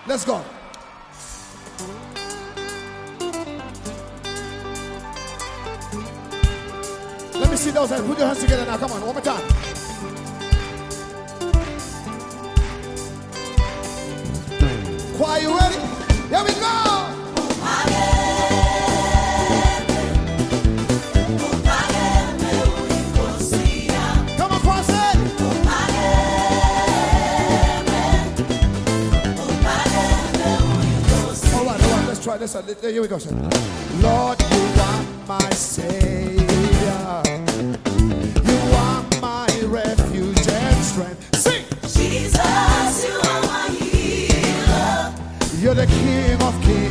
Let's go. Let me see those hands. Put your hands together now. Come on, one more time. Choir, you ready? Here we go. Come on, cross it. All right, let's try this. Here we go, sir. Lord, you are my Savior. You are my refuge and strength. Sing! Jesus, you are my healer. You're the King of Kings.